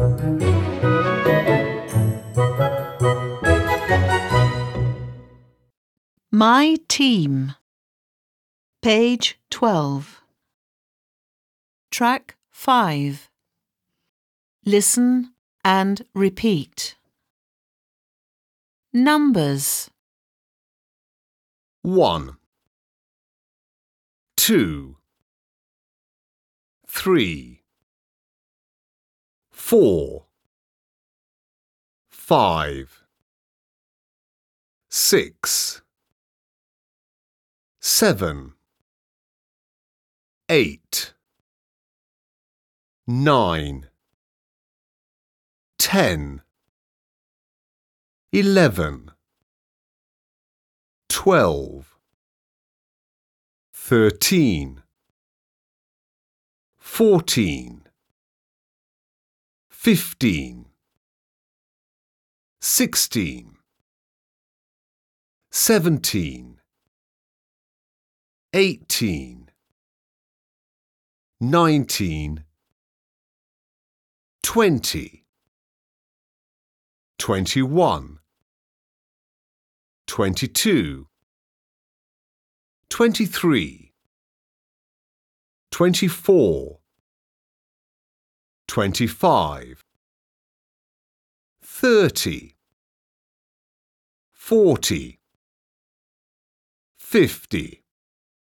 My team. Page 12. Track 5. Listen and repeat. Numbers. 1, 2, 3, 4, 5, 6, 7, 8, 9, 10, 11, 12, 13, 14, 15, 16, 17, 18, 19, 20, 21, 22, 23, 24, 25, 30, 40, 50,